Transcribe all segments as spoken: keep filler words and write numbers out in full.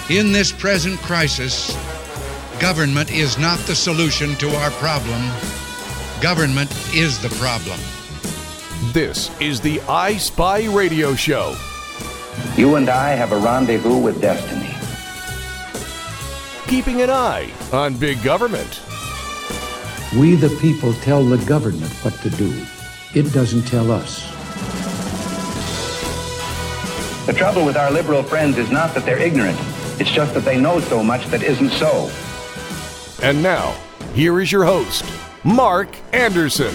In this present crisis, government is not the solution to our problem. Government is the problem. This is the I Spy Radio Show. You and I have a rendezvous with destiny. Keeping an eye on big government. We the people tell the government what to do. It doesn't tell us. The trouble with our liberal friends is not that they're ignorant. It's just that they know so much that isn't so. And now, here is your host, Mark Anderson.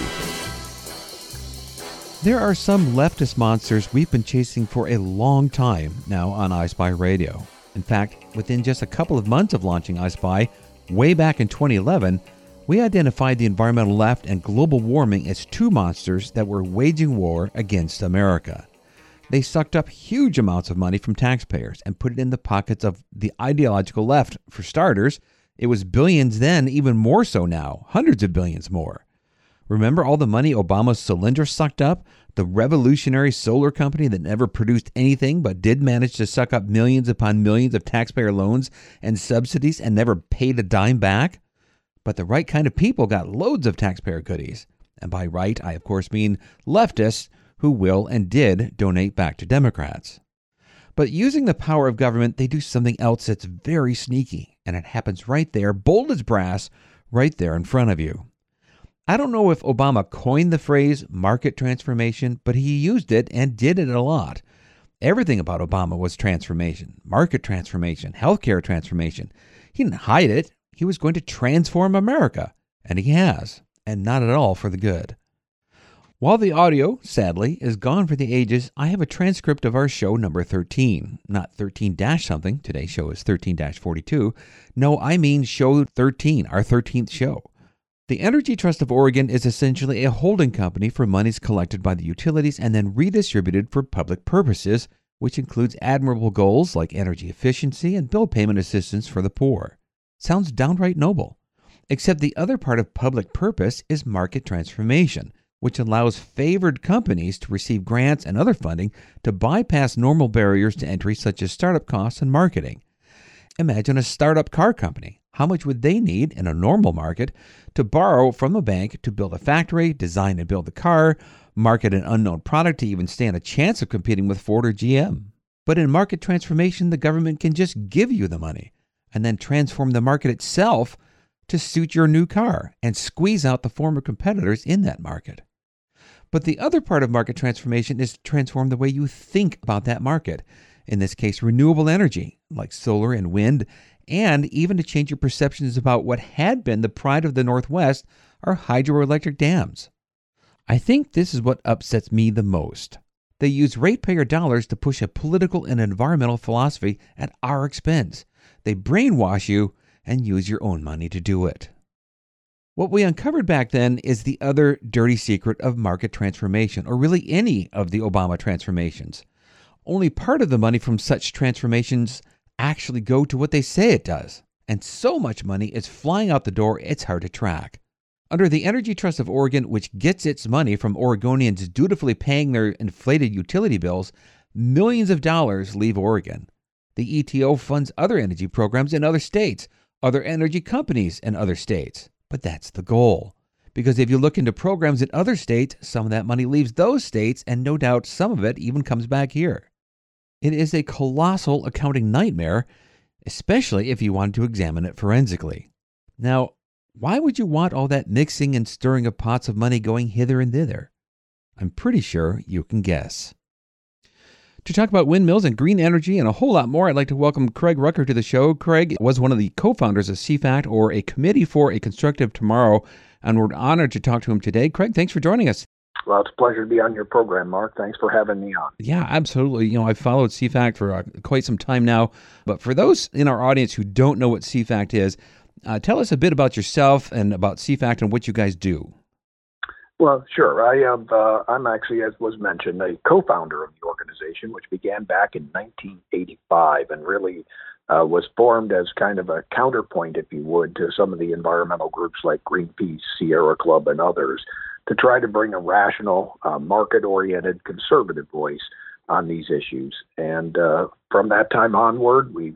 There are some leftist monsters we've been chasing for a long time now on I Spy Radio. In fact, within just a couple of months of launching I Spy, way back in twenty eleven, we identified the environmental left and global warming as two monsters that were waging war against America. They sucked up huge amounts of money from taxpayers and put it in the pockets of the ideological left. For starters, it was billions then, even more so now, hundreds of billions more. Remember all the money Obama's Solyndra sucked up? The revolutionary solar company that never produced anything but did manage to suck up millions upon millions of taxpayer loans and subsidies and never paid a dime back? But the right kind of people got loads of taxpayer goodies. And by right, I of course mean leftists who will and did donate back to Democrats. But using the power of government, they do something else that's very sneaky. And it happens right there, bold as brass, right there in front of you. I don't know if Obama coined the phrase market transformation, but he used it and did it a lot. Everything about Obama was transformation, market transformation, healthcare transformation. He didn't hide it. He was going to transform America, and he has, and not at all for the good. While the audio, sadly, is gone for the ages, I have a transcript of our show number thirteen. Not thirteen dash something. Today's show is thirteen dash forty-two. No, I mean show thirteen, our thirteenth show. The Energy Trust of Oregon is essentially a holding company for monies collected by the utilities and then redistributed for public purposes, which includes admirable goals like energy efficiency and bill payment assistance for the poor. Sounds downright noble. Except the other part of public purpose is market transformation, which allows favored companies to receive grants and other funding to bypass normal barriers to entry such as startup costs and marketing. Imagine a startup car company. How much would they need in a normal market to borrow from a bank to build a factory, design and build a car, market an unknown product to even stand a chance of competing with Ford or G M? But in market transformation, the government can just give you the money and then transform the market itself to suit your new car and squeeze out the former competitors in that market. But the other part of market transformation is to transform the way you think about that market. In this case, renewable energy, like solar and wind, and even to change your perceptions about what had been the pride of the Northwest, our hydroelectric dams. I think this is what upsets me the most. They use ratepayer dollars to push a political and environmental philosophy at our expense. They brainwash you and use your own money to do it. What we uncovered back then is the other dirty secret of market transformation, or really any of the Obama transformations. Only part of the money from such transformations actually go to what they say it does. And so much money is flying out the door, it's hard to track. Under the Energy Trust of Oregon, which gets its money from Oregonians dutifully paying their inflated utility bills, millions of dollars leave Oregon. The E T O funds other energy programs in other states, other energy companies in other states. But that's the goal. Because if you look into programs in other states, some of that money leaves those states, and no doubt some of it even comes back here. It is a colossal accounting nightmare, especially if you want to examine it forensically. Now, why would you want all that mixing and stirring of pots of money going hither and thither? I'm pretty sure you can guess. To talk about windmills and green energy and a whole lot more, I'd like to welcome Craig Rucker to the show. Craig was one of the co-founders of C FACT, or a Committee for a Constructive Tomorrow, and we're honored to talk to him today. Craig, thanks for joining us. Well, it's a pleasure to be on your program, Mark. Thanks for having me on. Yeah, absolutely. You know, I've followed C FACT for uh, quite some time now. But for those in our audience who don't know what C FACT is, uh, tell us a bit about yourself and about C FACT and what you guys do. Well, sure. I have, uh, I'm actually, as was mentioned, a co-founder of the organization, which began back in nineteen eighty-five and really uh, was formed as kind of a counterpoint, if you would, to some of the environmental groups like Greenpeace, Sierra Club, and others, to try to bring a rational, uh, market-oriented, conservative voice on these issues. And uh, from that time onward, we've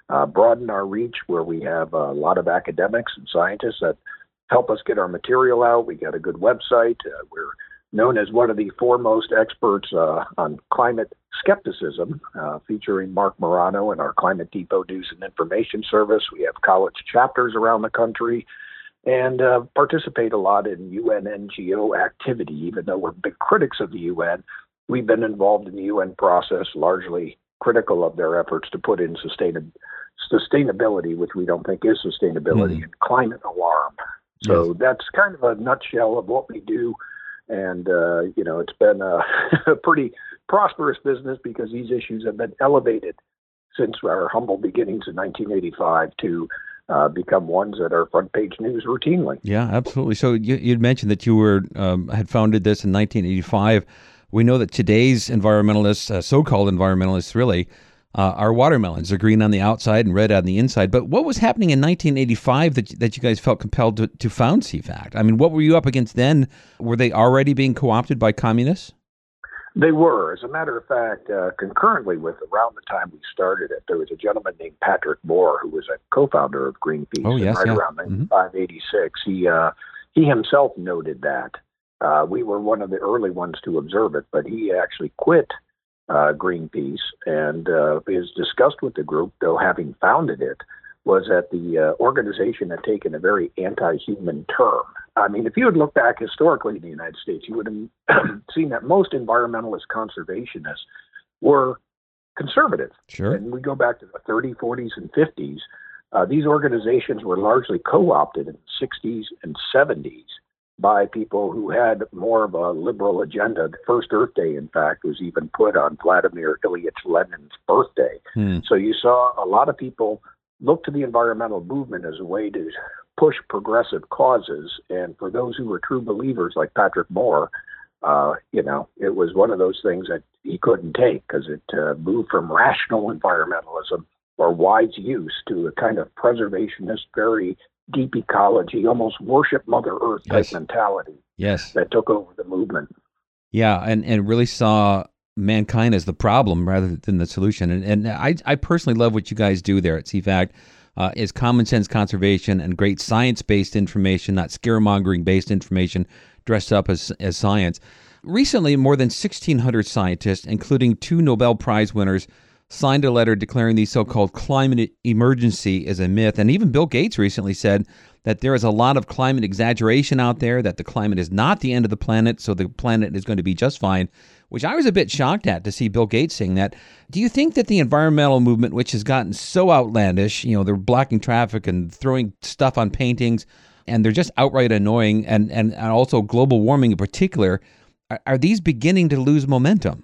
uh, broaden our reach where we have a lot of academics and scientists that help us get our material out. We got a good website. Uh, we're known as one of the foremost experts uh, on climate skepticism, uh, featuring Mark Morano and our Climate Depot News and Information Service. We have college chapters around the country and uh, participate a lot in U N N G O activity. Even though we're big critics of the U N, we've been involved in the U N process, largely critical of their efforts to put in sustain- sustainability, which we don't think is sustainability, mm. and climate alarm. So yes. That's kind of a nutshell of what we do. And, uh, you know, it's been a, a pretty prosperous business because these issues have been elevated since our humble beginnings in nineteen eighty-five to uh, become ones that are front page news routinely. Yeah, absolutely. So you, you'd mentioned that you were um, had founded this in nineteen eighty-five. We know that today's environmentalists, uh, so-called environmentalists really, uh, are watermelons. They're green on the outside and red on the inside. But what was happening in nineteen eighty-five that that you guys felt compelled to, to found C FACT? I mean, what were you up against then? Were they already being co-opted by communists? They were. As a matter of fact, uh, concurrently with around the time we started it, there was a gentleman named Patrick Moore who was a co-founder of Greenpeace. Oh, yes, right yeah. around ninety-five, eighty-six. He, uh, he himself noted that. Uh, we were one of the early ones to observe it, but he actually quit uh, Greenpeace, and uh, his disgust with the group, though having founded it, was that the uh, organization had taken a very anti-human turn. I mean, if you had looked back historically in the United States, you would have seen that most environmentalist conservationists were conservative. Sure. And we go back to the thirties, forties, and fifties. Uh, these organizations were largely co-opted in the sixties and seventies by people who had more of a liberal agenda. The first Earth Day, in fact, was even put on Vladimir Ilyich Lenin's birthday. Hmm. So you saw a lot of people look to the environmental movement as a way to push progressive causes. And for those who were true believers like Patrick Moore, uh, you know, it was one of those things that he couldn't take because it uh, moved from rational environmentalism or wise use to a kind of preservationist, very deep ecology, almost worship Mother Earth type yes. mentality yes. that took over the movement. Yeah, and, and really saw mankind as the problem rather than the solution. And, and I, I personally love what you guys do there at C FACT. Uh, is common sense conservation and great science-based information, not scaremongering-based information dressed up as as science. Recently, more than sixteen hundred scientists, including two Nobel Prize winners, signed a letter declaring the so-called climate emergency is a myth. And even Bill Gates recently said that there is a lot of climate exaggeration out there, that the climate is not the end of the planet, so the planet is going to be just fine, which I was a bit shocked at to see Bill Gates saying that. Do you think that the environmental movement, which has gotten so outlandish, you know, they're blocking traffic and throwing stuff on paintings, and they're just outright annoying, and, and, and also global warming in particular, are, are these beginning to lose momentum?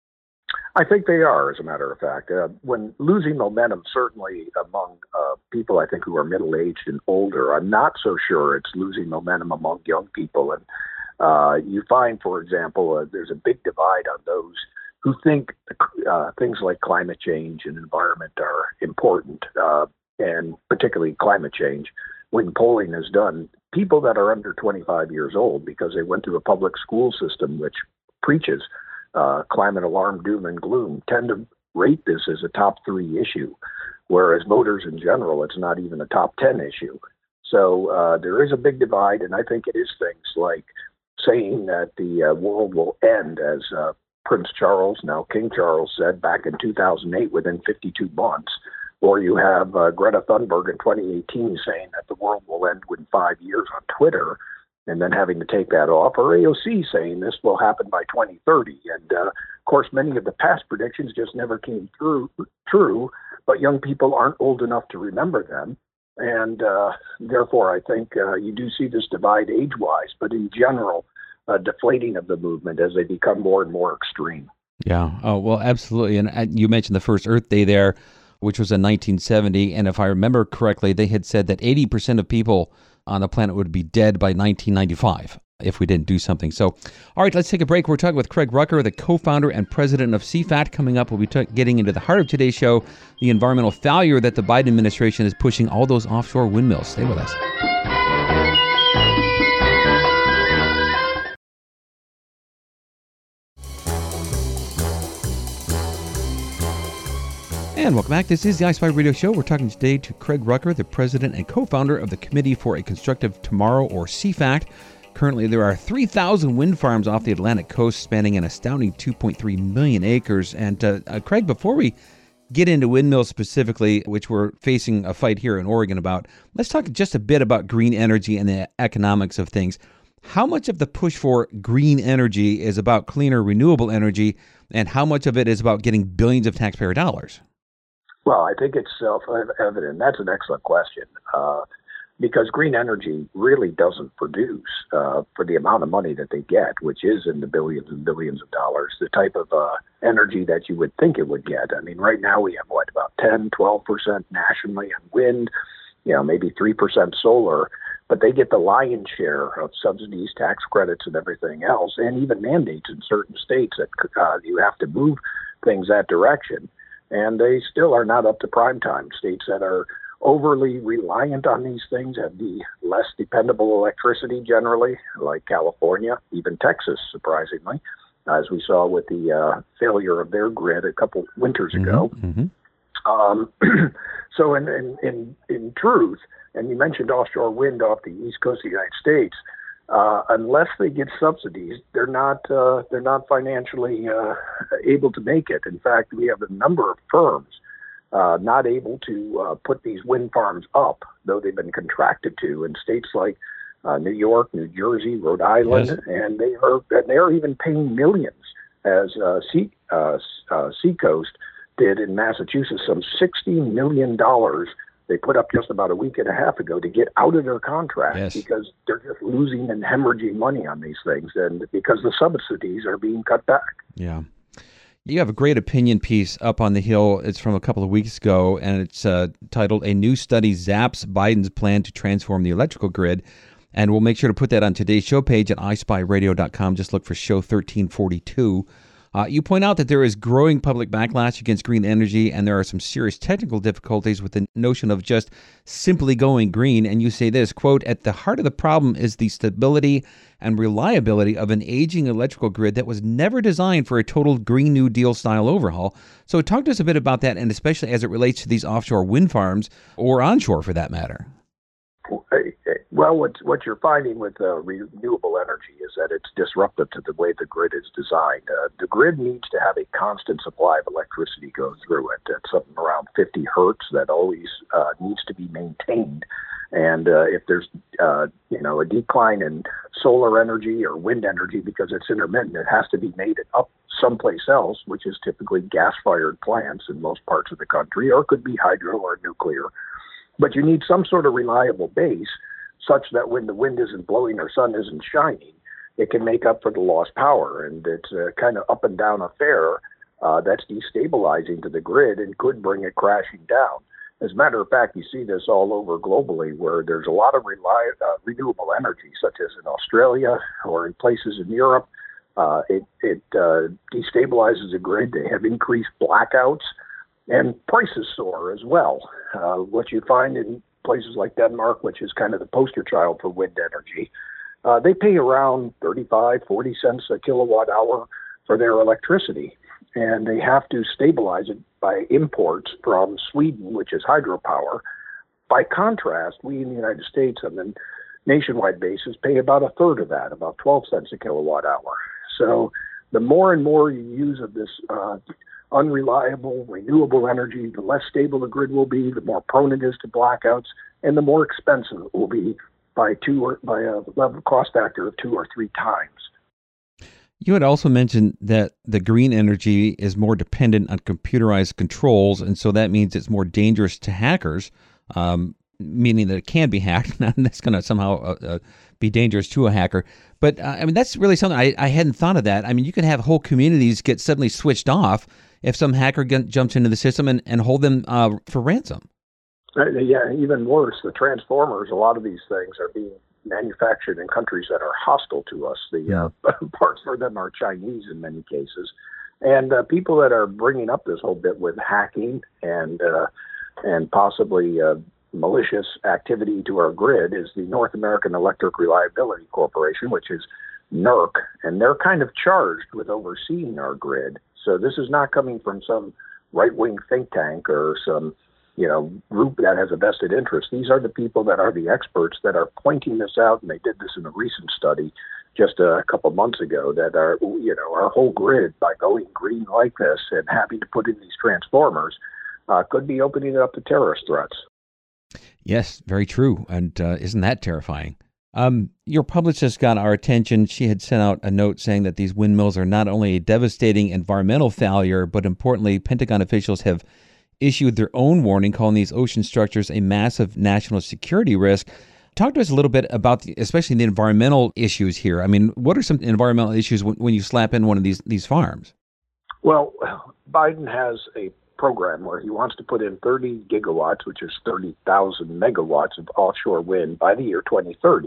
I think they are, as a matter of fact. Uh, when losing momentum, certainly among uh, people, I think, who are middle-aged and older, I'm not so sure it's losing momentum among young people. And uh, you find, for example, uh, there's a big divide on those who think uh, things like climate change and environment are important, uh, and particularly climate change. When polling is done, people that are under twenty-five years old, because they went through a public school system which preaches Uh, climate alarm, doom and gloom, tend to rate this as a top three issue, whereas voters in general, it's not even a top ten issue. So uh, there is a big divide, and I think it is things like saying that the uh, world will end, as uh, Prince Charles, now King Charles, said back in two thousand eight within fifty-two months, or you have uh, Greta Thunberg in twenty eighteen saying that the world will end within five years on Twitter, and then having to take that off, or A O C saying this will happen by twenty thirty. And, uh, of course, many of the past predictions just never came through true, but young people aren't old enough to remember them. And uh, therefore, I think uh, you do see this divide age-wise, but in general, uh, deflating of the movement as they become more and more extreme. Yeah, oh, well, absolutely. And uh, you mentioned the first Earth Day there, which was in nineteen seventy. And if I remember correctly, they had said that eighty percent of people on the planet would be dead by nineteen ninety-five if we didn't do something. So, all right, let's take a break. We're talking with Craig Rucker, the co-founder and president of C FACT. Coming up, we'll be t- getting into the heart of today's show, the environmental failure that the Biden administration is pushing all those offshore windmills. Stay with us. And welcome back. This is the iSpy Radio Show. We're talking today to Craig Rucker, the president and co-founder of the Committee for a Constructive Tomorrow, or C FACT. Currently, there are three thousand wind farms off the Atlantic coast spanning an astounding two point three million acres. And uh, uh, Craig, before we get into windmills specifically, which we're facing a fight here in Oregon about, let's talk just a bit about green energy and the economics of things. How much of the push for green energy is about cleaner, renewable energy, and how much of it is about getting billions of taxpayer dollars? Well, I think it's self-evident. That's an excellent question, uh, because green energy really doesn't produce, uh, for the amount of money that they get, which is in the billions and billions of dollars, the type of uh, energy that you would think it would get. I mean, right now we have, what, about ten, twelve percent nationally on wind, you know, maybe three percent solar, but they get the lion's share of subsidies, tax credits, and everything else, and even mandates in certain states that uh, you have to move things that direction. And they still are not up to prime time. States that are overly reliant on these things have the less dependable electricity generally, like California, even Texas, surprisingly, as we saw with the uh, failure of their grid a couple winters ago. Mm-hmm. Um, so in, in, in, in truth, and you mentioned offshore wind off the east coast of the United States, Uh, unless they get subsidies, they're not uh, they're not financially uh, able to make it. In fact, we have a number of firms uh, not able to uh, put these wind farms up, though they've been contracted to, in states like uh, New York, New Jersey, Rhode Island, yes. and they are and they're even paying millions, as uh, Sea, uh, uh, Seacoast did in Massachusetts, some sixty million dollars. They put up just about a week and a half ago to get out of their contract yes. because they're just losing and hemorrhaging money on these things, and because the subsidies are being cut back. Yeah. You have a great opinion piece up on the Hill. It's from a couple of weeks ago, and it's uh, titled, "A New Study Zaps Biden's Plan to Transform the Electrical Grid." And we'll make sure to put that on today's show page at i spy radio dot com. Just look for show thirteen forty-two. Uh, you point out that there is growing public backlash against green energy, and there are some serious technical difficulties with the notion of just simply going green. And you say this, quote, "At the heart of the problem is the stability and reliability of an aging electrical grid that was never designed for a total Green New Deal style overhaul." So talk to us a bit about that, and especially as it relates to these offshore wind farms, or onshore for that matter. Well, what, what you're finding with uh, renewable energy is that it's disruptive to the way the grid is designed. Uh, the grid needs to have a constant supply of electricity go through it. It's something around fifty hertz that always uh, needs to be maintained. And uh, if there's, uh, you know, a decline in solar energy or wind energy because it's intermittent, it has to be made up someplace else, which is typically gas-fired plants in most parts of the country, or it could be hydro or nuclear. But you need some sort of reliable base such that when the wind isn't blowing or sun isn't shining, it can make up for the lost power. And it's a kind of up and down affair uh, that's destabilizing to the grid and could bring it crashing down. As a matter of fact, you see this all over globally, where there's a lot of rely, uh, renewable energy, such as in Australia or in places in Europe. Uh, it it uh, destabilizes the grid. They have increased blackouts, and prices soar as well. Uh, what you find in places like Denmark, which is kind of the poster child for wind energy, uh, they pay around thirty-five, forty cents a kilowatt hour for their electricity. And they have to stabilize it by imports from Sweden, which is hydropower. By contrast, we in the United States on a nationwide basis pay about a third of that, about twelve cents a kilowatt hour. So the more and more you use of this uh, unreliable, renewable energy, the less stable the grid will be, the more prone it is to blackouts, and the more expensive it will be by two or by a level cost factor of two or three times. You had also mentioned that the green energy is more dependent on computerized controls, and so that means it's more dangerous to hackers, um, meaning that it can be hacked, and that's going to somehow uh, uh, be dangerous to a hacker. But, uh, I mean, that's really something, I, I hadn't thought of that. I mean, you can have whole communities get suddenly switched off if some hacker g- jumps into the system and, and hold them uh, for ransom. Uh, yeah, even worse, the transformers, a lot of these things are being manufactured in countries that are hostile to us. The uh, parts for them are Chinese in many cases. And uh, people that are bringing up this whole bit with hacking and uh, and possibly uh, malicious activity to our grid is the North American Electric Reliability Corporation, which is NERC, and they're kind of charged with overseeing our grid. So this is not coming from some right-wing think tank or some, you know, group that has a vested interest. These are the people that are the experts that are pointing this out, and they did this in a recent study just a couple months ago, that our, you know, our whole grid, by going green like this and having to put in these transformers, uh, could be opening it up to terrorist threats. Yes, very true. And uh, isn't that terrifying? Um, your publicist got our attention. She had sent out a note saying that these windmills are not only a devastating environmental failure, but importantly, Pentagon officials have issued their own warning, calling these ocean structures a massive national security risk. Talk to us a little bit about, the, especially the environmental issues here. I mean, what are some environmental issues when, when you slap in one of these these farms? Well, Biden has a program where he wants to put in thirty gigawatts, which is thirty thousand megawatts of offshore wind by the year twenty thirty.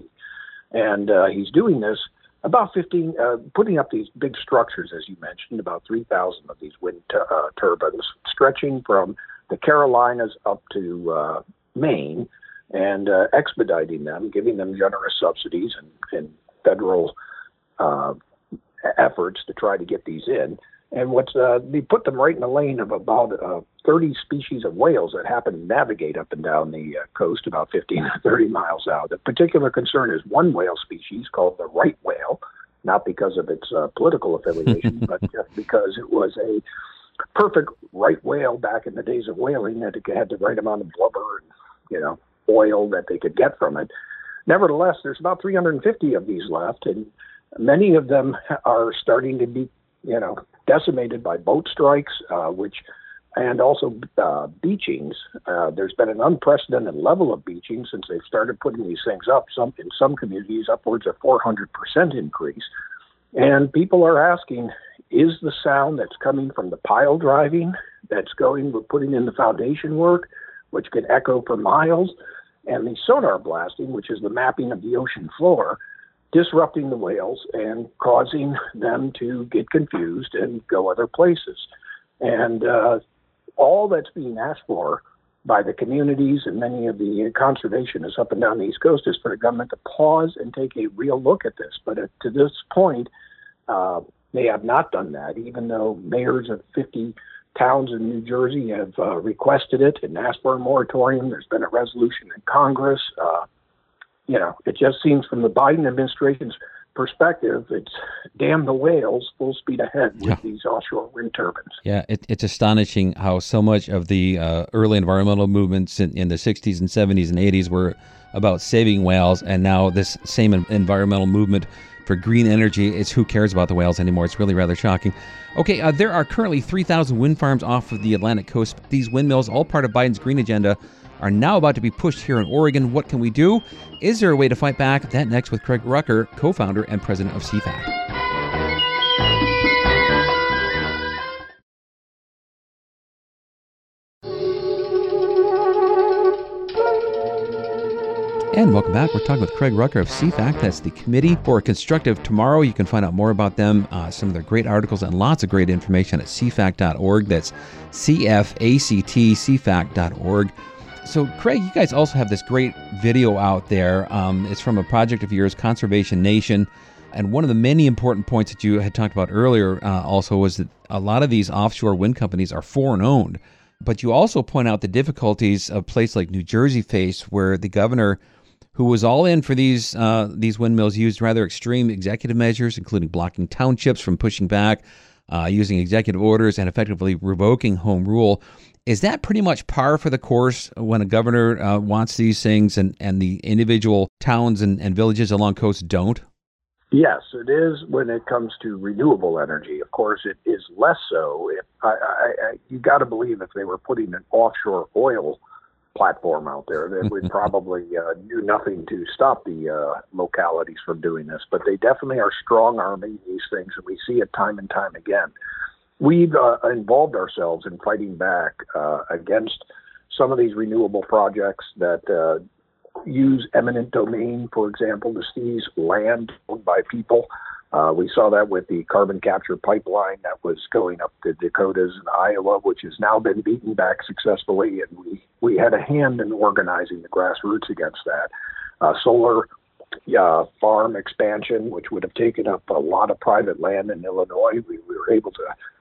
And uh, he's doing this about fifteen, uh, putting up these big structures, as you mentioned, about three thousand of these wind t- uh, turbines, stretching from the Carolinas up to uh, Maine, and uh, expediting them, giving them generous subsidies and, and federal uh, efforts to try to get these in. And what's uh, they put them right in the lane of about uh, thirty species of whales that happen to navigate up and down the uh, coast about fifteen to thirty miles out. The particular concern is one whale species called the right whale, not because of its uh, political affiliation, but just because it was a perfect right whale back in the days of whaling, that it had the right amount of blubber and, you know, oil that they could get from it. Nevertheless, there's about three hundred fifty of these left, and many of them are starting to be, you know, decimated by boat strikes, uh, which, and also uh, beachings. Uh, there's been an unprecedented level of beaching since they've started putting these things up. Some in some communities, upwards of four hundred percent increase. And people are asking, is the sound that's coming from the pile driving that's going, we're putting in the foundation work, which can echo for miles, and the sonar blasting, which is the mapping of the ocean floor, disrupting the whales and causing them to get confused and go other places. And uh, all that's being asked for by the communities and many of the conservationists up and down the East Coast is for the government to pause and take a real look at this. But uh, to this point, uh, they have not done that, even though mayors of fifty towns in New Jersey have uh, requested it and asked for a moratorium. There's been a resolution in Congress. Uh, you know, it just seems from the Biden administration's perspective, it's damn the whales, full speed ahead with yeah. these offshore wind turbines. Yeah, it, it's astonishing how so much of the uh, early environmental movements in, in the sixties and seventies and eighties were about saving whales, and now this same environmental movement for green energy, it's who cares about the whales anymore. It's really rather shocking. Okay, uh, there are currently three thousand wind farms off of the Atlantic coast. These windmills, all part of Biden's green agenda, are now about to be pushed here in Oregon. What can we do? Is there a way to fight back? That next with Craig Rucker, co-founder and president of C FACT. And welcome back. We're talking with Craig Rucker of C FACT. That's the Committee for a Constructive Tomorrow. You can find out more about them, uh, some of their great articles, and lots of great information at c fact dot org. That's C F A C T, c fact dot org. So, Craig, you guys also have this great video out there. Um, it's from a project of yours, Conservation Nation. And one of the many important points that you had talked about earlier uh, also was that a lot of these offshore wind companies are foreign-owned. But you also point out the difficulties a place like New Jersey faced, where the governor, who was all in for these uh, these windmills, used rather extreme executive measures, including blocking townships from pushing back, uh, using executive orders, and effectively revoking home rule. Is that pretty much par for the course when a governor uh, wants these things and, and the individual towns and, and villages along coast don't? Yes, it is when it comes to renewable energy. Of course, it is less so. If I, I, I, you got to believe if they were putting an offshore oil platform out there, that would probably uh, do nothing to stop the uh, localities from doing this. But they definitely are strong-arming these things, and we see it time and time again. We've uh, involved ourselves in fighting back uh, against some of these renewable projects that uh, use eminent domain, for example, to seize land owned by people. Uh, we saw that with the carbon capture pipeline that was going up the Dakotas and Iowa, which has now been beaten back successfully, and we, we had a hand in organizing the grassroots against that. Uh, solar uh, farm expansion, which would have taken up a lot of private land in Illinois, we, we were able to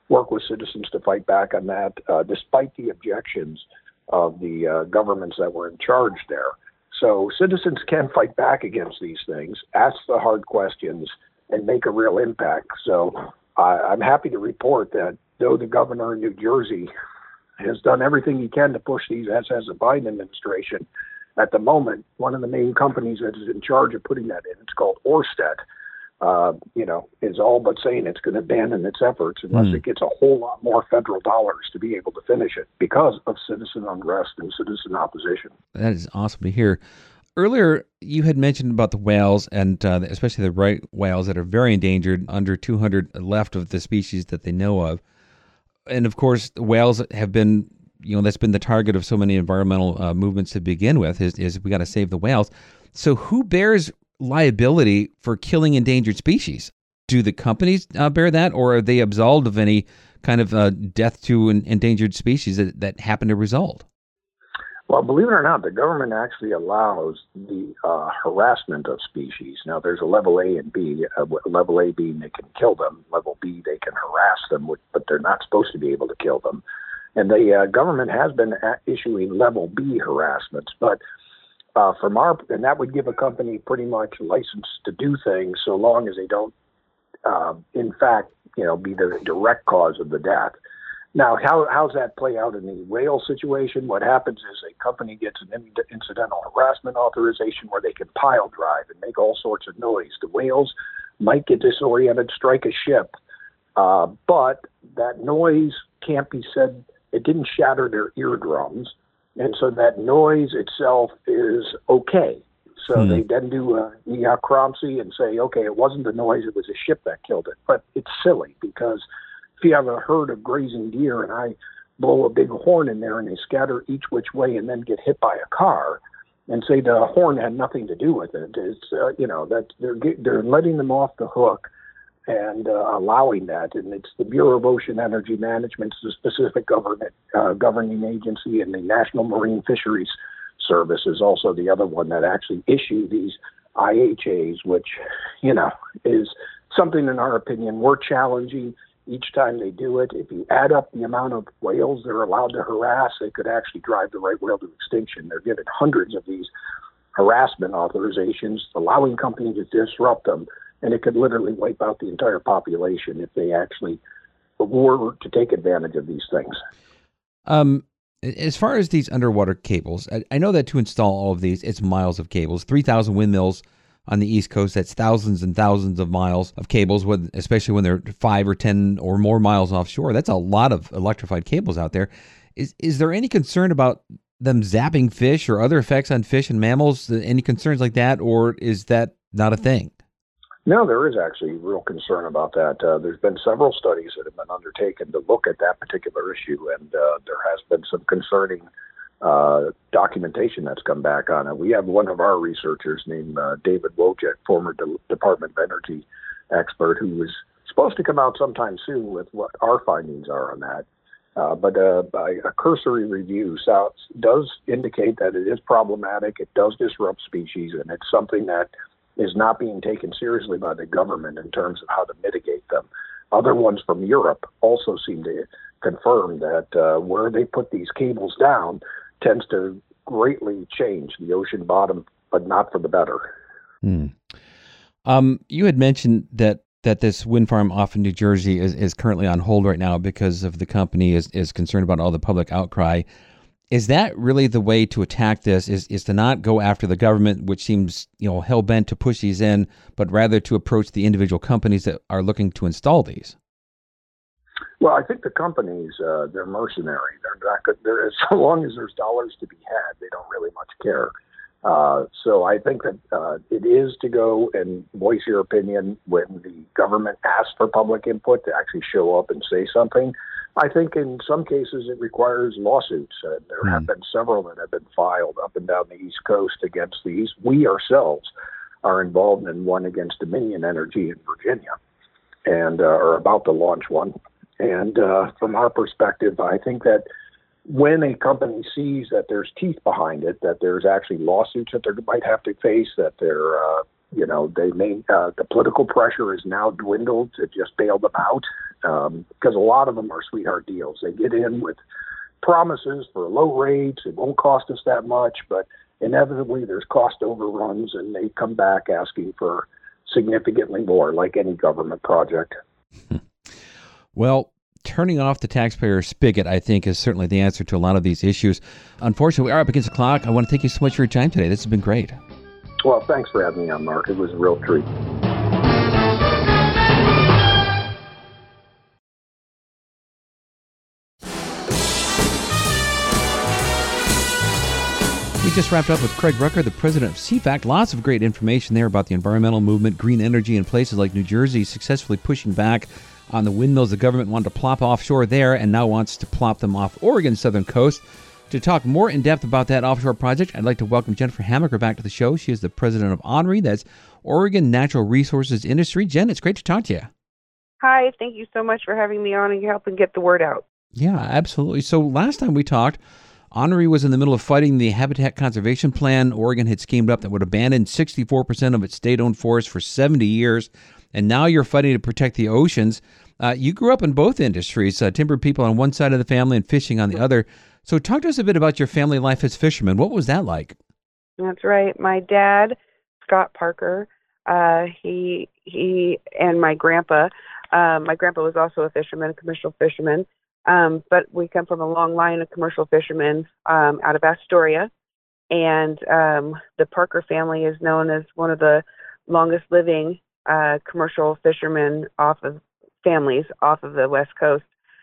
work with citizens to fight back on that, uh, despite the objections of the uh, governments that were in charge there. So citizens can fight back against these things, ask the hard questions, and make a real impact. So uh, I'm happy to report that though the governor in New Jersey has done everything he can to push these, as has the Biden administration, at the moment, one of the main companies that is in charge of putting that in, it's called Ørsted, uh, you know, is all but saying it's going to abandon its efforts unless mm. it gets a whole lot more federal dollars to be able to finish it because of citizen unrest and citizen opposition. That is awesome to hear. Earlier, you had mentioned about the whales, and uh, especially the right whales that are very endangered, under two hundred left of the species that they know of. And of course, the whales have been, you know, that's been the target of so many environmental uh, movements to begin with, is, is we got to save the whales. So who bears liability for killing endangered species? Do the companies uh, bear that, or are they absolved of any kind of uh, death to an endangered species that, that happen to result? Well, believe it or not, the government actually allows the uh, harassment of species. Now, there's a level A and B. Uh, level A being they can kill them. Level B, they can harass them, but they're not supposed to be able to kill them. And the uh, government has been issuing level B harassments, but uh, from our, and that would give a company pretty much license to do things so long as they don't, uh, in fact, you know, be the direct cause of the death. Now, how how's that play out in the whale situation? What happens is a company gets an in- incidental harassment authorization where they can pile drive and make all sorts of noise. The whales might get disoriented, strike a ship, uh, but that noise can't be said, it didn't shatter their eardrums, and so that noise itself is okay. So hmm. they then do a necropsy and say, okay, it wasn't the noise, it was a ship that killed it. But it's silly because if you have a herd of grazing deer and I blow a big horn in there and they scatter each which way and then get hit by a car and say the horn had nothing to do with it, it's, uh, you know, that they're, they're letting them off the hook and uh, allowing that. And it's the Bureau of Ocean Energy Management, the specific government uh, governing agency, and the National Marine Fisheries Service is also the other one that actually issue these I H As, which, you know, is something in our opinion we're challenging each time they do it. If you add up the amount of whales they're allowed to harass, they could actually drive the right whale to extinction. They're given hundreds of these harassment authorizations, allowing companies to disrupt them, and it could literally wipe out the entire population if they actually were to take advantage of these things. Um, as far as these underwater cables, I, I know that to install all of these, it's miles of cables, three thousand windmills on the East Coast. That's thousands and thousands of miles of cables, with, especially when they're five or ten or more miles offshore. That's a lot of electrified cables out there. Is is there any concern about them zapping fish or other effects on fish and mammals? Any concerns like that, or is that not a thing? No, there is actually real concern about that. Uh, there's been several studies that have been undertaken to look at that particular issue, and uh, there has been some concerning uh, documentation that's come back on it. We have one of our researchers named uh, David Wojcik, former De- Department of Energy expert, who was supposed to come out sometime soon with what our findings are on that. Uh, but uh, by a cursory review, South does indicate that it is problematic, it does disrupt species, and it's something that is not being taken seriously by the government in terms of how to mitigate them. Other ones from Europe also seem to confirm that uh, where they put these cables down tends to greatly change the ocean bottom, but not for the better. Hmm. Um, you had mentioned that that this wind farm off in New Jersey is, is currently on hold right now because of the company is, is concerned about all the public outcry. Is that really the way to attack this, is, is to not go after the government, which seems, you know, hell-bent to push these in, but rather to approach the individual companies that are looking to install these? Well, I think the companies, uh, they're mercenary. They're not good. They're, so long as there's dollars to be had, they don't really much care. Uh, so I think that uh, it is to go and voice your opinion when the government asks for public input, to actually show up and say something. I think in some cases it requires lawsuits. Uh, there mm. have been several that have been filed up and down the East Coast against these. We ourselves are involved in one against Dominion Energy in Virginia, and uh, are about to launch one. And uh, from our perspective, I think that when a company sees that there's teeth behind it, that there's actually lawsuits that they might have to face, that they're, uh, you know, they may, uh, the political pressure is now dwindled to just bail them out. um, because a lot of them are sweetheart deals. They get in with promises for low rates. It won't cost us that much, but inevitably there's cost overruns, and they come back asking for significantly more, like any government project. Well, turning off the taxpayer spigot, I think, is certainly the answer to a lot of these issues. Unfortunately, we are up against the clock. I want to thank you so much for your time today. This has been great. Well, thanks for having me on, Mark. It was a real treat. We just wrapped up with Craig Rucker, the president of C FAC. Lots of great information there about the environmental movement, green energy in places like New Jersey, successfully pushing back on the windmills the government wanted to plop offshore there and now wants to plop them off Oregon's southern coast. To talk more in depth about that offshore project, I'd like to welcome Jennifer Hamaker back to the show. She is the president of O N R I, that's Oregon Natural Resources Industry. Jen, it's great to talk to you. Hi, thank you so much for having me on and helping get the word out. Yeah, absolutely. So last time we talked, O N R I was in the middle of fighting the Habitat Conservation Plan. Oregon had schemed up that would abandon sixty-four percent of its state-owned forests for seventy years, and now you're fighting to protect the oceans. Uh, you grew up in both industries, uh, timber people on one side of the family and fishing on the other. So talk to us a bit about your family life as fishermen. What was that like? That's right. My dad, Scott Parker, uh, he he and my grandpa, uh, my grandpa was also a fisherman, a commercial fisherman. Um, but we come from a long line of commercial fishermen um, out of Astoria, and um, the Parker family is known as one of the longest living uh, commercial fishermen off of families off of the West Coast.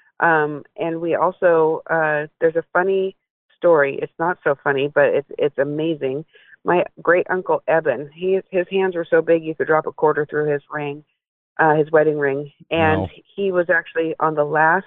Um, and we also, uh, there's a funny story. It's not so funny, but it's it's amazing. My great uncle Eben, he his hands were so big you could drop a quarter through his ring, uh, his wedding ring, and wow. He was actually on the last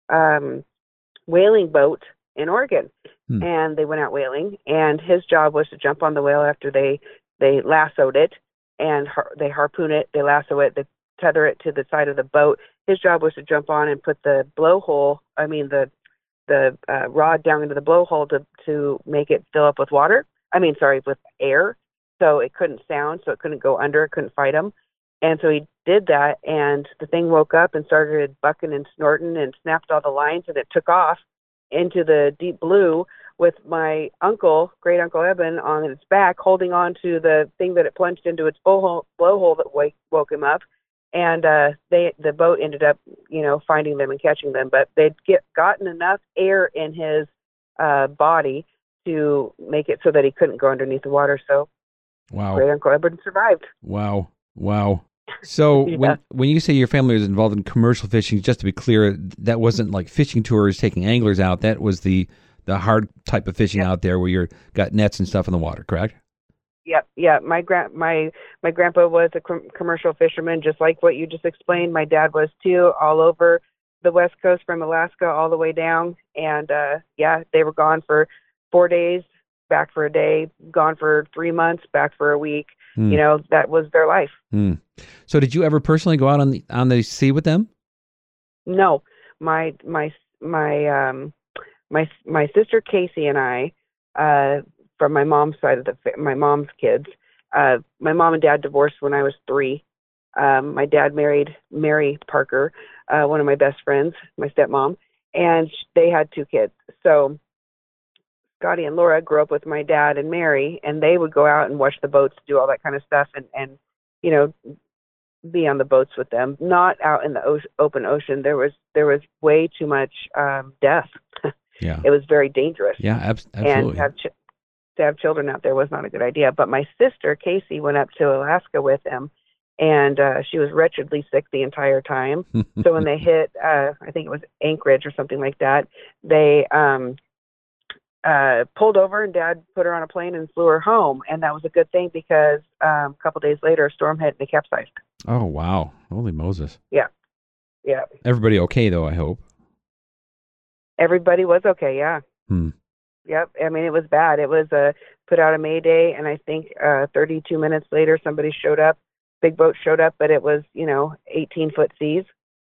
um, whaling boat in Oregon, hmm. and they went out whaling, and his job was to jump on the whale after they, they lassoed it, and har- they harpoon it, they lasso it, they tether it to the side of the boat. His job was to jump on and put the blowhole, I mean the the uh, rod down into the blowhole to, to make it fill up with water, I mean, sorry, with air, so it couldn't sound, so it couldn't go under, it couldn't fight him. And so he did that, and the thing woke up and started bucking and snorting and snapped all the lines, and it took off into the deep blue with my uncle, great uncle Eben, on its back, holding on to the thing that it plunged into its blowhole, blowhole that wake, woke him up. And uh, they the boat ended up, you know, finding them and catching them. But they'd get gotten enough air in his uh, body to make it so that he couldn't go underneath the water. So, wow, great uncle Eben survived. Wow, wow. So yeah. when when you say your family was involved in commercial fishing, just to be clear, that wasn't like fishing tours taking anglers out. That was the the hard type of fishing yep. out there where you're got nets and stuff in the water, correct? Yep, yeah. My grand my my grandpa was a com- commercial fisherman, just like what you just explained. My dad was too, all over the West Coast from Alaska all the way down. And uh, yeah, they were gone for four days, back for a day, gone for three months, back for a week. Mm. You know, that was their life. Mm. So, did you ever personally go out on the on the sea with them? No, my my my um my my sister Casey and I. Uh, from my mom's side of the, my mom's kids. Uh, my mom and dad divorced when I was three. Um, my dad married Mary Parker, uh, one of my best friends, my stepmom, and they had two kids. So Scotty and Laura grew up with my dad and Mary, and they would go out and watch the boats, do all that kind of stuff, and, and you know, be on the boats with them, not out in the o- open ocean. There was, there was way too much um, death. Yeah. It was very dangerous. Yeah, ab- absolutely. And have ch- to have children out there was not a good idea. But my sister, Casey, went up to Alaska with him, and uh, she was wretchedly sick the entire time. So when they hit, uh, I think it was Anchorage or something like that, they um, uh, pulled over, and Dad put her on a plane and flew her home. And that was a good thing because um, a couple days later, a storm hit and they capsized. Oh, wow. Holy Moses. Yeah. Yeah. Everybody okay, though, I hope? Everybody was okay, yeah. Hmm. Yep. I mean, it was bad. It was uh, put out a Mayday, and I think uh, thirty-two minutes later, somebody showed up. Big boat showed up, but it was, you know, eighteen-foot seas.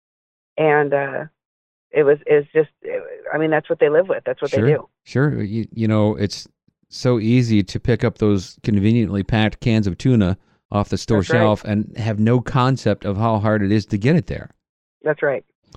And uh, it was it's just, it, I mean, that's what they live with. That's what sure. they do. Sure. You, you know, it's so easy to pick up those conveniently packed cans of tuna off the store that's shelf right. and have no concept of how hard it is to get it there. That's right.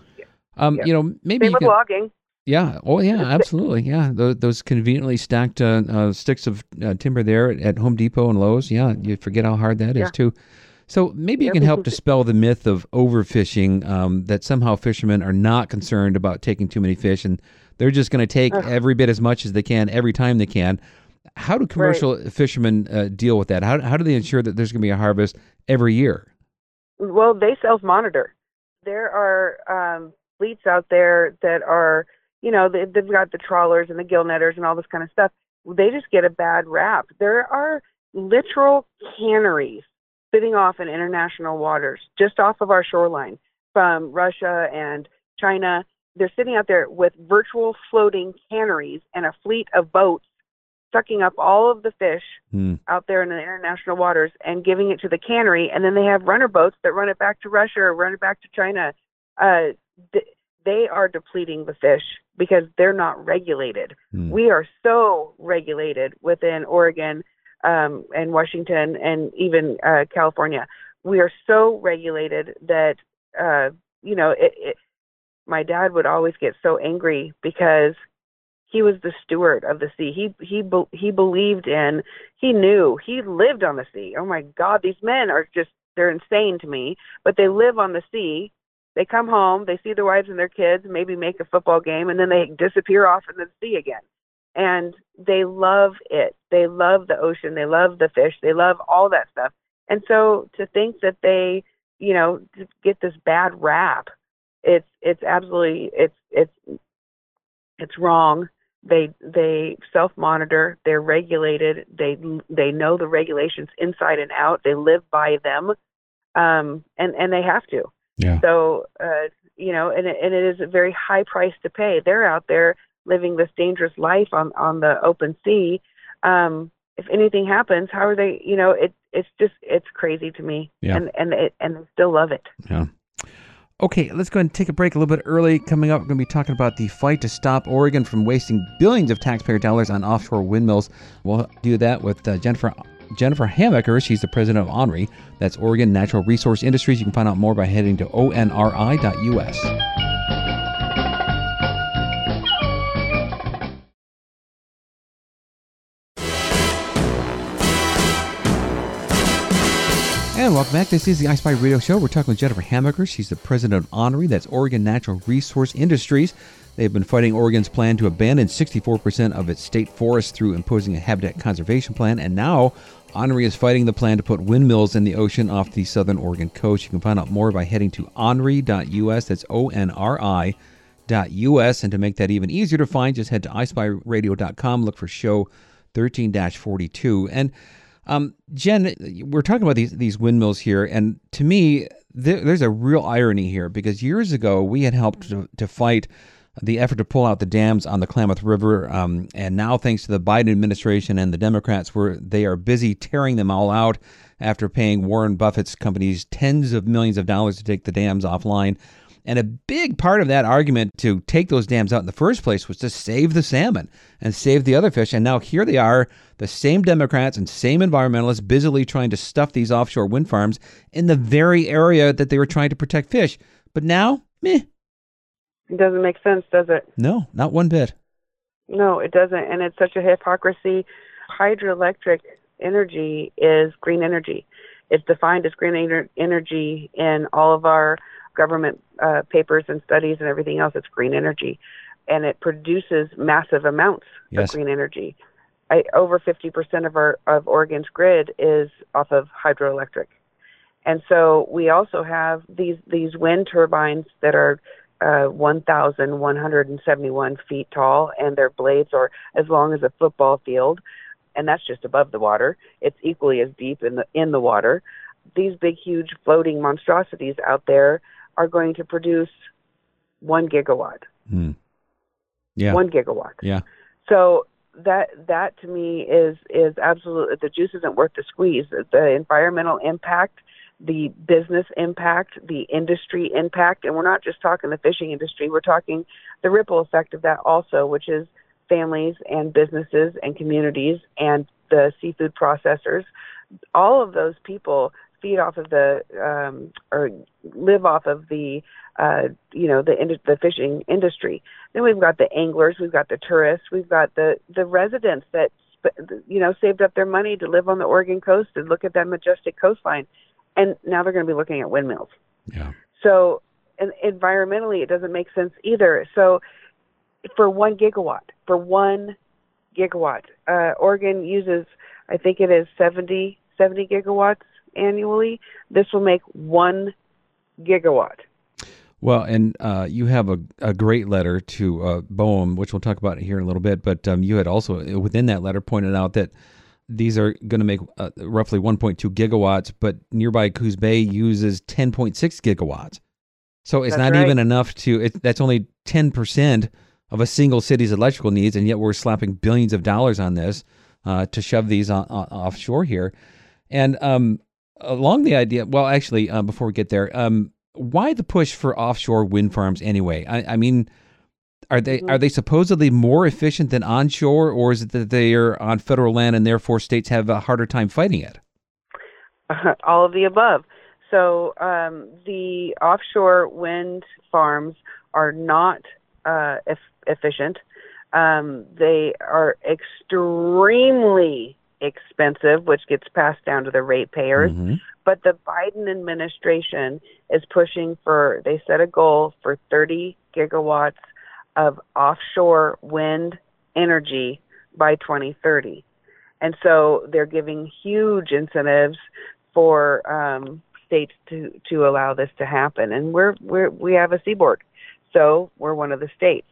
Um, Yep. You know, maybe Same you with could, logging. yeah. Oh, yeah, absolutely. Yeah. Those, those conveniently stacked uh, uh, sticks of uh, timber there at Home Depot and Lowe's. Yeah. You forget how hard that is, Yeah. too. So maybe you Yep. can help dispel the myth of overfishing, um, that somehow fishermen are not concerned about taking too many fish and they're just going to take Ugh. every bit as much as they can every time they can. How do commercial fishermen uh, deal with that? How, how do they ensure that there's going to be a harvest every year? Well, they self-monitor. There are um, fleets out there that are, you know, they, they've got the trawlers and the gill netters and all this kind of stuff. They just get a bad rap. There are literal canneries sitting off in international waters, just off of our shoreline from Russia and China. They're sitting out there with virtual floating canneries and a fleet of boats sucking up all of the fish Hmm. out there in the international waters and giving it to the cannery. And then they have runner boats that run it back to Russia or run it back to China. Uh, th- they are depleting the fish because they're not regulated. Hmm. We are so regulated within Oregon um, and Washington and even uh, California. We are so regulated that, uh, you know, it, it, my dad would always get so angry because he was the steward of the sea. He he he believed in, he knew, he lived on the sea. Oh my God, these men are just, they're insane to me, but they live on the sea. They come home, they see their wives and their kids, maybe make a football game, and then they disappear off into the sea again. And they love it. They love the ocean. They love the fish. They love all that stuff. And so to think that they, you know, get this bad rap, it's it's absolutely, it's it's it's wrong. They they self-monitor. They're regulated. They they know the regulations inside and out. They live by them, um, and and they have to. Yeah. So uh, you know, and it, and it is a very high price to pay. They're out there living this dangerous life on on the open sea. Um, if anything happens, how are they? You know, it it's just it's crazy to me. Yeah. And and it, and they still love it. Yeah. Okay, let's go ahead and take a break a little bit early. Coming up, we're going to be talking about the fight to stop Oregon from wasting billions of taxpayer dollars on offshore windmills. We'll do that with uh, Jennifer Jennifer Hammaker. She's the president of ONRI. That's Oregon Natural Resource Industries. You can find out more by heading to O N R I dot U S. And welcome back. This is the iSpy Radio Show. We're talking with Jennifer Hammaker. She's the president of ONRI. That's Oregon Natural Resource Industries. They've been fighting Oregon's plan to abandon sixty-four percent of its state forests through imposing a habitat conservation plan. And now ONRI is fighting the plan to put windmills in the ocean off the southern Oregon coast. You can find out more by heading to O N R I dot U S. That's O N R I dot U S. And to make that even easier to find, just head to i spy radio dot com. Look for show thirteen forty-two. And Um, Jen, we're talking about these these windmills here, and to me, there, there's a real irony here because years ago we had helped to, to fight the effort to pull out the dams on the Klamath River, um, and now thanks to the Biden administration and the Democrats, where they are busy tearing them all out after paying Warren Buffett's companies tens of millions of dollars to take the dams offline. And a big part of that argument to take those dams out in the first place was to save the salmon and save the other fish. And now here they are, the same Democrats and same environmentalists busily trying to stuff these offshore wind farms in the very area that they were trying to protect fish. But now, meh. It doesn't make sense, does it? No, not one bit. No, it doesn't. And it's such a hypocrisy. Hydroelectric energy is green energy. It's defined as green ener- energy in all of our government uh, papers and studies and everything else. It's green energy, and it produces massive amounts Yes. of green energy. I, over fifty percent of our of Oregon's grid is off of hydroelectric, and so we also have these these wind turbines that are uh, one thousand one hundred seventy-one feet tall, and their blades are as long as a football field, and that's just above the water. It's equally as deep in the in the water. These big, huge floating monstrosities out there are going to produce one gigawatt. Hmm. Yeah. One gigawatt. Yeah. So that that to me is is absolutely, the juice isn't worth the squeeze. The environmental impact, the business impact, the industry impact, and we're not just talking the fishing industry. We're talking the ripple effect of that also, which is families and businesses and communities and the seafood processors. All of those people feed off of the um, or live off of the uh, you know, the the fishing industry. Then we've got the anglers, we've got the tourists, we've got the the residents that, you know, saved up their money to live on the Oregon coast and look at that majestic coastline, and now they're going to be looking at windmills. Yeah. So, and environmentally, it doesn't make sense either. So, for one gigawatt, for one gigawatt, uh, Oregon uses, I think it is seventy, seventy gigawatts annually. This will make one gigawatt. Well, and uh, you have a, a great letter to uh, BOEM, which we'll talk about here in a little bit, but um, you had also, within that letter, pointed out that these are going to make uh, roughly one point two gigawatts, but nearby Coos Bay uses ten point six gigawatts. So it's That's not right. even enough to, it, that's only ten percent of a single city's electrical needs, and yet we're slapping billions of dollars on this uh, to shove these on, on, offshore here. And um, along the idea, well, actually, uh, before we get there, um, why the push for offshore wind farms anyway? I, I mean, are they mm-hmm. are they supposedly more efficient than onshore, or is it that they are on federal land and therefore states have a harder time fighting it? Uh, all of the above. So um, the offshore wind farms are not uh, e- efficient. Um, they are extremely expensive, which gets passed down to the ratepayers. Mm-hmm. But the Biden administration is pushing for, they set a goal for thirty gigawatts of offshore wind energy by twenty thirty. And so they're giving huge incentives for um, states to, to allow this to happen. And we're, we're, we have a seaboard, so we're one of the states.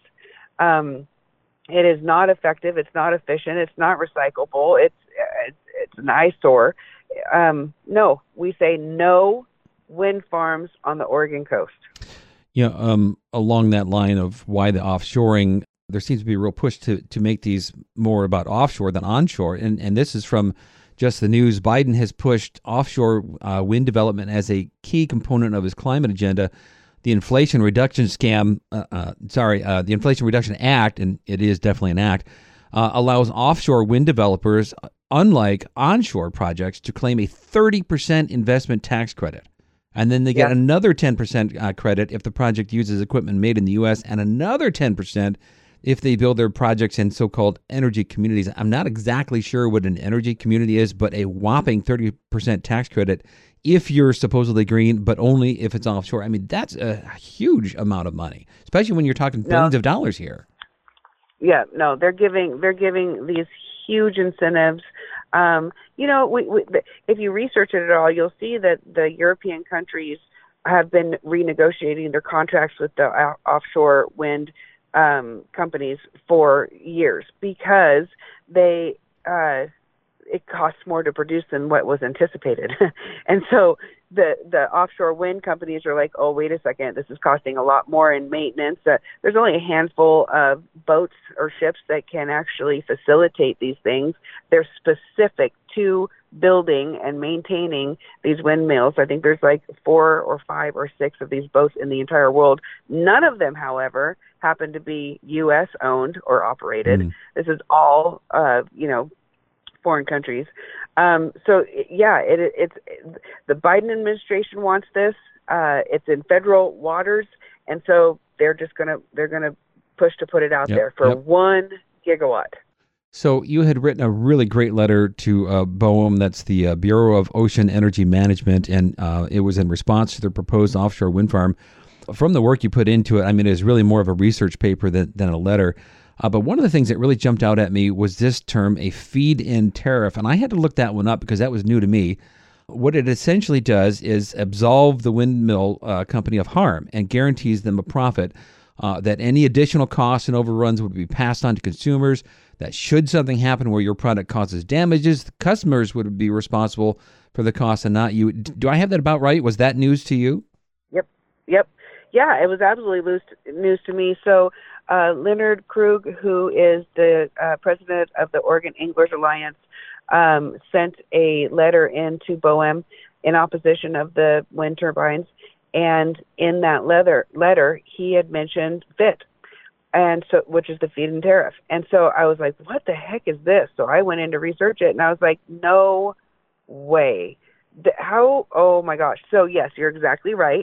Um, it is not effective. It's not efficient. It's not recyclable. It's, it's, it's an eyesore. Um, no, we say no wind farms on the Oregon coast. Yeah, um, along that line of why the offshoring, there seems to be a real push to, to make these more about offshore than onshore. And, and this is from Just the News. Biden has pushed offshore uh, wind development as a key component of his climate agenda. The Inflation Reduction Scam, uh, uh, sorry, uh, the Inflation Reduction Act, and it is definitely an act, uh, allows offshore wind developers, unlike onshore projects, to claim a thirty percent investment tax credit. And then they get yeah. another ten percent uh, credit if the project uses equipment made in the U S, and another ten percent if they build their projects in so-called energy communities. I'm not exactly sure what an energy community is, but a whopping thirty percent tax credit if you're supposedly green, but only if it's offshore. I mean, that's a huge amount of money, especially when you're talking billions no. of dollars here. Yeah, no, they're giving they're giving these huge incentives. Um, you know, we, we, if you research it at all, you'll see that the European countries have been renegotiating their contracts with the uh, offshore wind um, companies for years because they uh, it costs more to produce than what was anticipated. And so the the offshore wind companies are like, oh, wait a second, this is costing a lot more in maintenance. Uh, there's only a handful of boats or ships that can actually facilitate these things. They're specific to building and maintaining these windmills. I think there's like four or five or six of these boats in the entire world. None of them, however, happen to be U S owned or operated. Mm. This is all, uh, you know, foreign countries. Um, so yeah, it, it's it, the Biden administration wants this. Uh, it's in federal waters, and so they're just gonna they're gonna push to put it out yep, there for yep. one gigawatt. So you had written a really great letter to uh, BOEM, that's the uh, Bureau of Ocean Energy Management, and uh, it was in response to the proposed offshore wind farm. From the work you put into it, I mean, it is really more of a research paper than, than a letter. Uh, but one of the things that really jumped out at me was this term, a feed-in tariff. And I had to look that one up because that was new to me. What it essentially does is absolve the windmill uh, company of harm and guarantees them a profit, uh, that any additional costs and overruns would be passed on to consumers, that should something happen where your product causes damages, the customers would be responsible for the cost and not you. Do I have that about right? Was that news to you? Yep. Yep. Yeah, it was absolutely news to me. So uh, Leonard Krug, who is the uh, president of the Oregon Anglers Alliance, um, sent a letter into BOEM in opposition of the wind turbines. And in that letter, letter he had mentioned F I T, and so which is the feed-in tariff. And so I was like, what the heck is this? So I went in to research it, and I was like, no way. The, how? Oh, my gosh. So, yes, you're exactly right.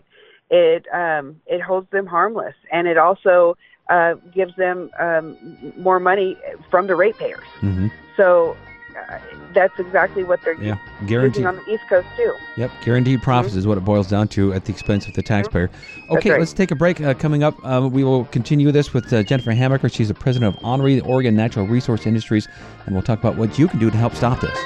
it um, it holds them harmless, and it also uh, gives them um, more money from the ratepayers. Mm-hmm. So uh, that's exactly what they're yeah. using Guaranteed. on the East Coast too. Yep, guaranteed profits mm-hmm. is what it boils down to at the expense of the taxpayer. Mm-hmm. Okay, right. let's take a break. Uh, coming up, uh, we will continue this with uh, Jennifer Hamaker. She's the president of ONRI, the Oregon Natural Resource Industries, and we'll talk about what you can do to help stop this.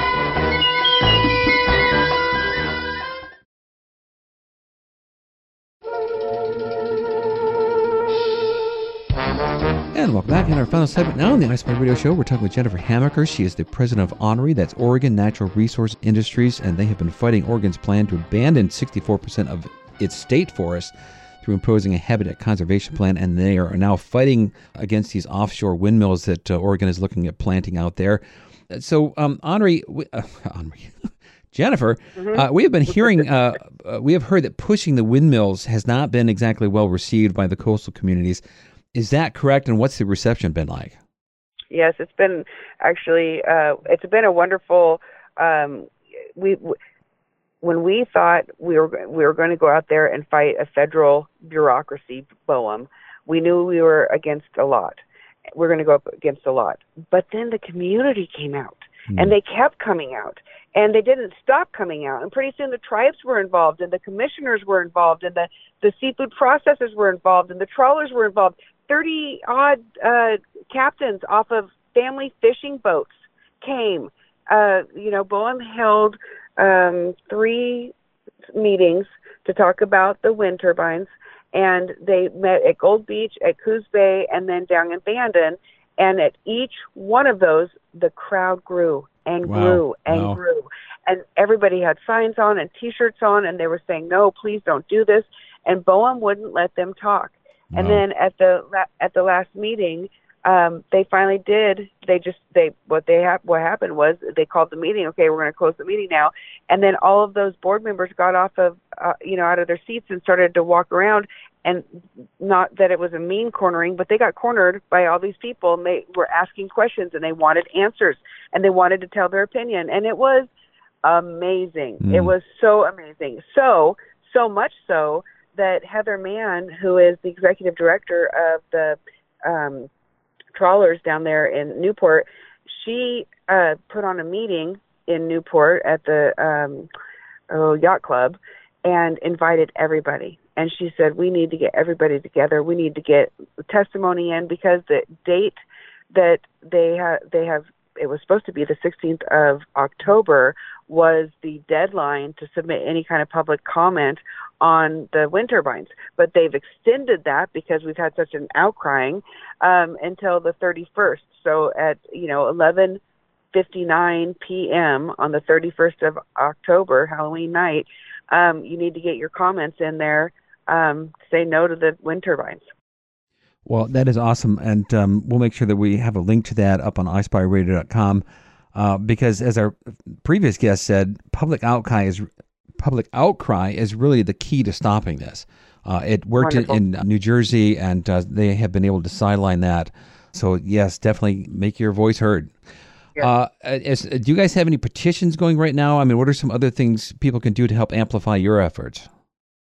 And welcome back. In our final segment now on the iSpy Radio Show, we're talking with Jennifer Hamaker. She is the president of ONRI, that's Oregon Natural Resource Industries, and they have been fighting Oregon's plan to abandon sixty-four percent of its state forests through imposing a habitat conservation plan, and they are now fighting against these offshore windmills that uh, Oregon is looking at planting out there. So, um, ONRI, uh, ONRI. Jennifer, mm-hmm. uh, we have been hearing, uh, uh, we have heard that pushing the windmills has not been exactly well received by the coastal communities. Is that correct? And what's the reception been like? Yes, it's been actually, uh, it's been a wonderful, um, we, w- when we thought we were, we were going to go out there and fight a federal bureaucracy, BOEM, we knew we were against a lot. We're going to go up against a lot. But then the community came out, mm. and they kept coming out. And they didn't stop coming out. And pretty soon the tribes were involved, and the commissioners were involved, and the, the seafood processors were involved, and the trawlers were involved. thirty-odd uh, captains off of family fishing boats came. Uh, you know, BOEM held um, three meetings to talk about the wind turbines, and they met at Gold Beach, at Coos Bay, and then down in Bandon. And at each one of those, the crowd grew and wow. grew and wow. grew. And everybody had signs on and T-shirts on, and they were saying, no, please don't do this. And BOEM wouldn't let them talk. Wow. And then at the at the last meeting, um, they finally did. They just they what they ha- what happened was they called the meeting. Okay, we're going to close the meeting now. And then all of those board members got off of uh, you know out of their seats and started to walk around. And not that it was a mean cornering, but they got cornered by all these people, and they were asking questions, and they wanted answers, and they wanted to tell their opinion, and it was amazing. Mm. It was so amazing. So so much so that Heather Mann, who is the executive director of the um, trawlers down there in Newport, she uh, put on a meeting in Newport at the um, oh, yacht club and invited everybody. And she said, we need to get everybody together. We need to get testimony in, because the date that they have, they have, it was supposed to be the sixteenth of October was the deadline to submit any kind of public comment on the wind turbines. But they've extended that because we've had such an outcrying um, until the thirty-first. So at, you know, eleven fifty-nine p.m. on the thirty-first of October, Halloween night, um, you need to get your comments in there. Um, say no to the wind turbines. Well, that is awesome, and um, we'll make sure that we have a link to that up on i spy radio dot com, uh, because as our previous guest said, public outcry is public outcry is really the key to stopping this. Uh, it worked in, in New Jersey, and uh, they have been able to sideline that. So yes, definitely make your voice heard. Yeah. Uh, as, do you guys have any petitions going right now? I mean, what are some other things people can do to help amplify your efforts?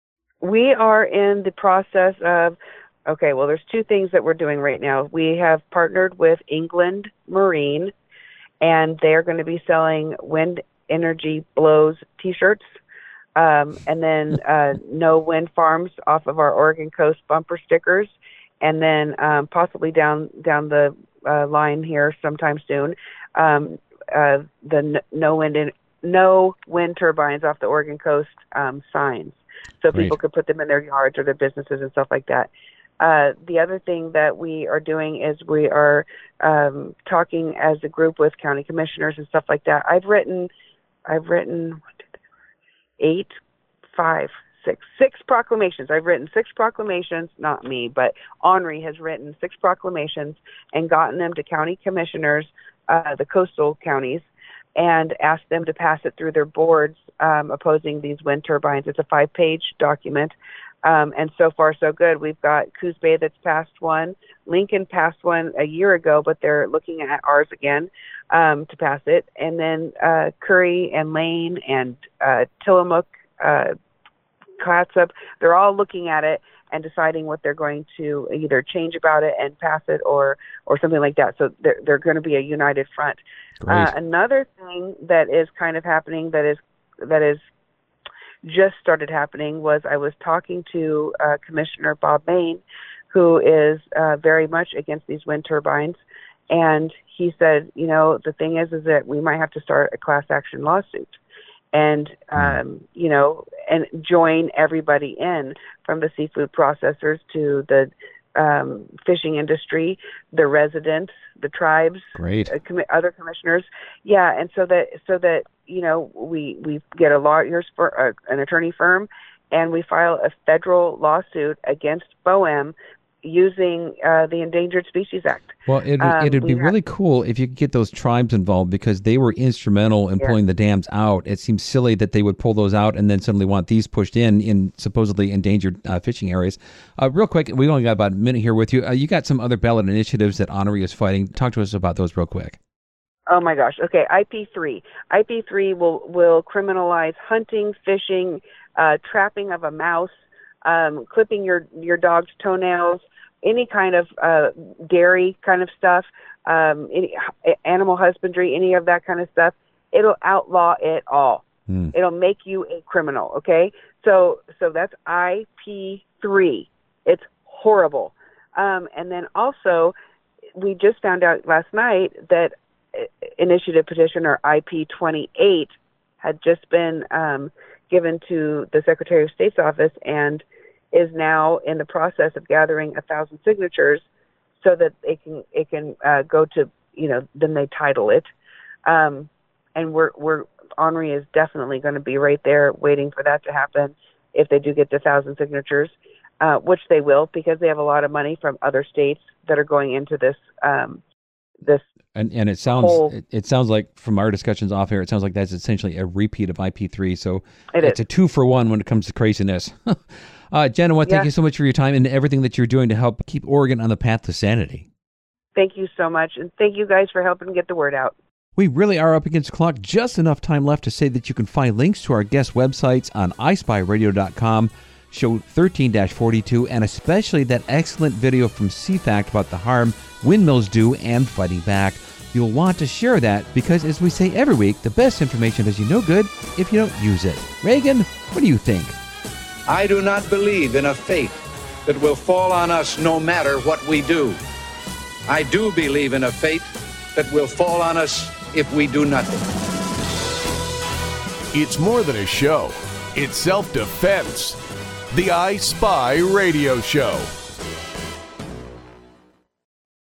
We are in the process of, okay, well, there's two things that we're doing right now. We have partnered with England Marine, and they're going to be selling Wind Energy Blows T-shirts, um, and then uh, No Wind Farms off of our Oregon Coast bumper stickers, and then um, possibly down down the uh, line here sometime soon, um, uh, the No Wind in, No Wind Turbines off the Oregon Coast um, signs. So Great. People could put them in their yards or their businesses and stuff like that. Uh, the other thing that we are doing is we are um, talking as a group with county commissioners and stuff like that. I've written, I've written eight, five, six, six proclamations. I've written six proclamations, not me, but ONRI has written six proclamations and gotten them to county commissioners, uh, the coastal counties, and asked them to pass it through their boards um, opposing these wind turbines. It's a five-page document, um, and so far so good. We've got Coos Bay that's passed one. Lincoln passed one a year ago, but they're looking at ours again um, to pass it. And then uh, Curry and Lane and uh, Tillamook, uh, CLATSUP, they're all looking at it and deciding what they're going to either change about it and pass it or or something like that. So they're, they're going to be a united front. Uh, another thing that is kind of happening that is that is just started happening was I was talking to uh, Commissioner Bob Main, who is uh, very much against these wind turbines. And he said, you know, the thing is, is that we might have to start a class action lawsuit and, um, you know, and join everybody in, from the seafood processors to the um, fishing industry, the residents, the tribes, Great. Uh, com- other commissioners. Yeah. And so that, so that, you know, we, we get a lawyer's for uh, an attorney firm, and we file a federal lawsuit against BOEM using uh, the Endangered Species Act. Well, it, um, it'd be have, really cool if you could get those tribes involved, because they were instrumental in yeah. pulling the dams out. It seems silly that they would pull those out and then suddenly want these pushed in in supposedly endangered uh, fishing areas. Uh, real quick, we only got about a minute here with you. Uh, you got some other ballot initiatives that Honoree is fighting. Talk to us about those real quick. Oh my gosh. Okay, I P three. I P three will will criminalize hunting, fishing, uh, trapping of a mouse, um, clipping your your dog's toenails, any kind of uh, dairy kind of stuff, um, any animal husbandry, any of that kind of stuff. It'll outlaw it all. Mm. It'll make you a criminal. Okay, so so that's I P three. It's horrible. Um, and then also, we just found out last night that initiative petition, or I P twenty-eight, had just been um, given to the Secretary of State's office and is now in the process of gathering a thousand signatures so that it can it can uh, go to, you know, then they title it, um, and we're we're Honoree is definitely going to be right there waiting for that to happen if they do get the thousand signatures, uh, which they will, because they have a lot of money from other states that are going into this um, this. And and it sounds whole, it, it sounds like, from our discussions off air, it sounds like that's essentially a repeat of I P three. So it it's is. a two for one when it comes to craziness. uh, Jen, I want to yeah. thank you so much for your time and everything that you're doing to help keep Oregon on the path to sanity. Thank you so much, and thank you guys for helping get the word out. We really are up against the clock. Just enough time left to say that you can find links to our guest websites on i spy radio dot com, show thirteen dash forty-two, and especially that excellent video from C FACT about the harm windmills do and fighting back. You'll want to share that because, as we say every week, the best information does you no good if you don't use it. Reagan, what do you think? I do not believe in a fate that will fall on us no matter what we do. I do believe in a fate that will fall on us if we do nothing. It's more than a show. It's self-defense. The I Spy Radio Show.